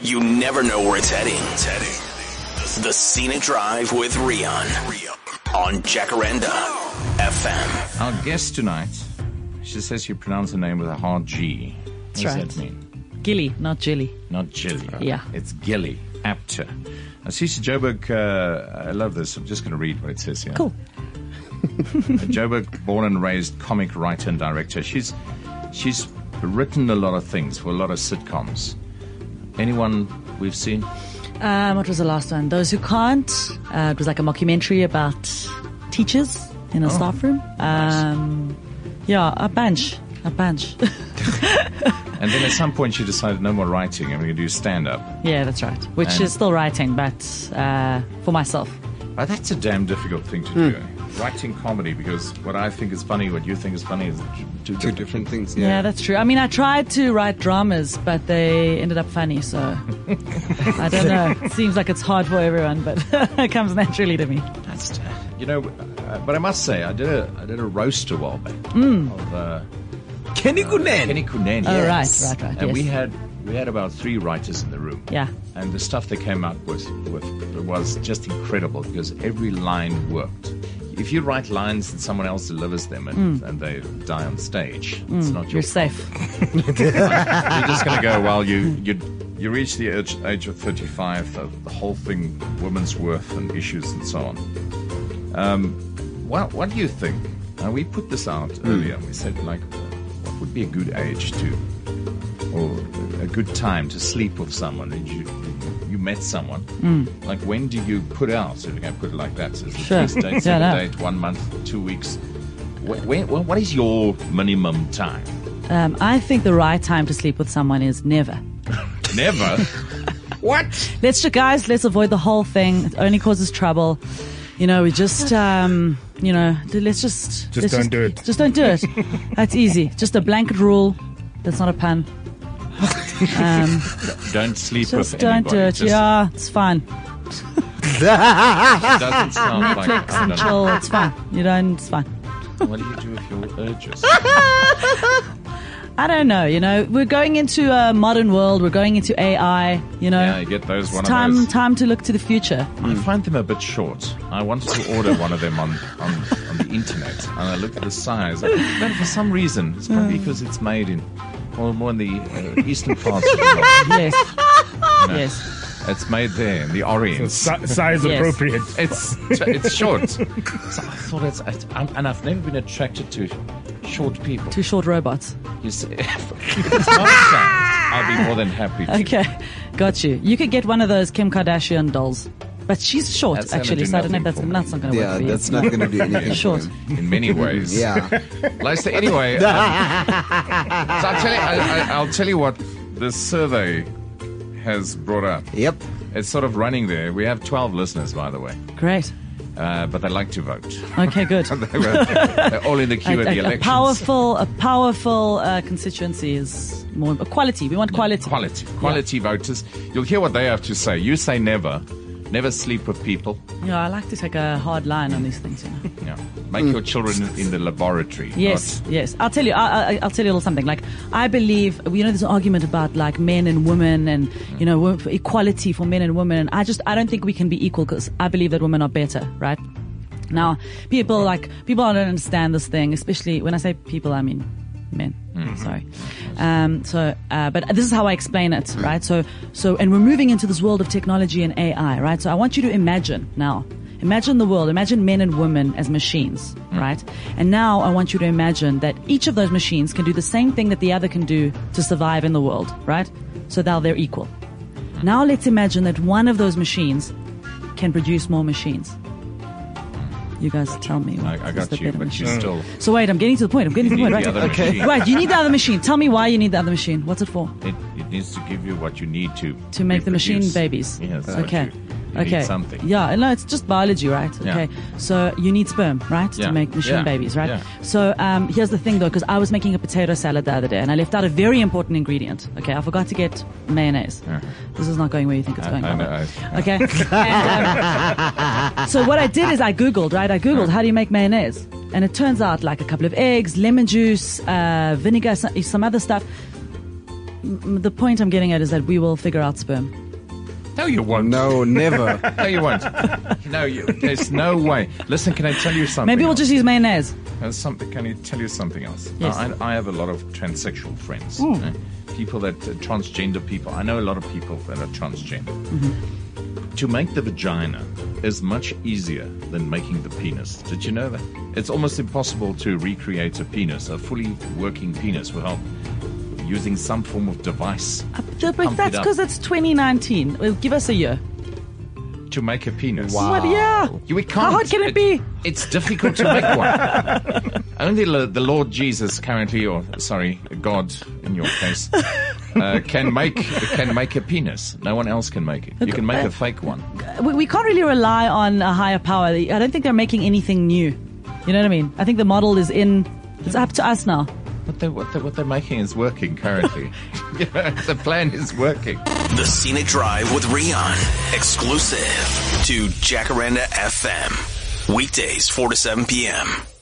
You never know where it's heading. The Scenic Drive with Rian on Jacaranda FM. Our guest tonight, she says you pronounce her name with a hard G. What does that mean? Gilly, not Jilly. Not Jilly. Yeah. It's Gilly, Apter. Cece Joburg, I love this. I'm just going to read what it says here. Cool. Joburg, born and raised comic writer and director. She's written a lot of things for a lot of sitcoms. Anyone we've seen? What was the last one? Those Who Can't. It was like a mockumentary about teachers in a staff room. Nice. Yeah, a bunch. And then at some point she decided no more writing and we're going to do stand-up. Yeah, that's right. Which is still writing, but for myself. But that's a damn difficult thing to do. Writing comedy, because what I think is funny, what you think is funny is two different things. Yeah, that's true. I mean, I tried to write dramas, but they ended up funny, so I don't know. It seems like it's hard for everyone, but it comes naturally to me. That's, but I must say, I did a roast a while back of Kenny Kunene. Oh, Yes. right. And Yes. we had about 3 writers in the room. Yeah. And the stuff they came up with was just incredible because every line worked. If you write lines and someone else delivers them and they die on stage, it's not You're safe. You're just going to go, well, you reach the age of 35, the whole thing, women's worth and issues and so on. What do you think? We put this out earlier. We said, like, what would be a good age or a good time to sleep with someone? You met someone. Like, when do you put out? So we can put it like that. So it's the Sure. first date, second date, 1 month, 2 weeks. What is your minimum time? I think the right time to sleep with someone is never. Never. What? Let's avoid the whole thing. It only causes trouble. We just, let's just don't do it. Just don't do it. That's easy. Just a blanket rule. That's not a pun. Don't sleep Just with don't anybody. do it. Yeah, it's fine. It doesn't sound like Netflix and chill. It's fine. It's fine. What do you do with your urges? I don't know. We're going into a modern world. We're going into AI. Yeah, you get those. It's one of those. time to look to the future. I find them a bit short. I wanted to order one of them on the internet, and I looked at the size. But for some reason, it's probably because it's made in more in the eastern parts of the world. Yes. You know, Yes. It's made there in the Orient. Size Yes. appropriate. It's short. So I thought and I've never been attracted to short people. Two short robots. You see, if it's not size, I'll be more than happy to. Okay. Got you. You could get one of those Kim Kardashian dolls. But she's short, That's gonna actually, do so I don't know if nothing that's for me. not going to work Yeah, for you. that's not going to do anything. Short. for him. In many ways. Yeah. Lisa, anyway, so I'll tell you what this survey has brought up. Yep. It's sort of running there. We have 12 listeners, by the way, Great. but they like to vote. Okay, good. They're all in the queue at the A elections. powerful constituency is more quality. We want quality. Quality voters. You'll hear what they have to say. You say never sleep with people. Yeah, I like to take a hard line on these things. Yeah, make your children in the laboratory. Yes. I'll tell you. I'll tell you a little something. Like, I believe, there's an argument about like men and women, and equality for men and women. And I don't think we can be equal because I believe that women are better. Right? Now, people don't understand this thing, especially when I say people, I mean men. Sorry. But this is how I explain it, right? So, and we're moving into this world of technology and AI, right? So I want you to imagine the world, imagine men and women as machines, right? And now I want you to imagine that each of those machines can do the same thing that the other can do to survive in the world, right? So now they're equal. Now let's imagine that one of those machines can produce more machines. You guys tell me. I got you, but you still. So wait, I'm getting to the point. You need Right? the other machine. Right, you need the other machine. Tell me why you need the other machine. What's it for? It needs to give you what you need to Make the machine reproduce. babies. Yes. that's Okay. what you need something. Yeah, no, it's just biology, right? Yeah. Okay. So you need sperm, right? Yeah. To make machine Yeah. babies, right? Yeah. So here's the thing though, because I was making a potato salad the other day and I left out a very important ingredient. Okay, I forgot to get mayonnaise. This is not going where you think it's going. I know. Okay. And, so what I did is I Googled, right? I Googled how do you make mayonnaise? And it turns out like a couple of eggs, lemon juice, vinegar, some other stuff. The point I'm getting at is that we will figure out sperm. No, you won't. No, never. No, you won't. There's no way. Listen, can I tell you something? Maybe we'll else? just use mayonnaise. Can you tell you something else? Yes. I have a lot of transsexual friends. People that transgender people. I know a lot of people that are transgender. To make the vagina is much easier than making the penis. Did you know that? It's almost impossible to recreate a penis, a fully working penis, without using some form of device. But that's because it's 2019. Well, give us a year. To make a penis. What? Yeah. We can't. How hard can it be? It's difficult to make one. Only the Lord Jesus currently, or sorry, God in your case, can make a penis. No one else can make it. You can make a fake one. We can't really rely on a higher power. I don't think they're making anything new. You know what I mean? I think the model is in. It's up to us now. What they're making is working currently. The plan is working. The Scenic Drive with Rian, exclusive to Jacaranda FM. Weekdays 4 to 7 p.m.